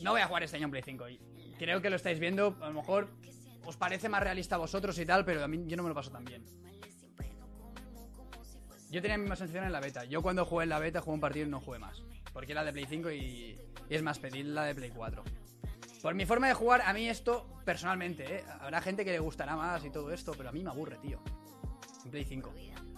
No voy a jugar este año en Play 5. Y creo que lo estáis viendo. A lo mejor os parece más realista a vosotros y tal, pero a mí yo no me lo paso tan bien. Yo tenía la misma sensación en la beta. Yo cuando jugué en la beta jugué un partido y no jugué más. Porque era de Play 5 y es más, pedí la de Play 4. Por mi forma de jugar, a mí esto, personalmente, habrá gente que le gustará más y todo esto, pero a mí me aburre, tío. En Play 5.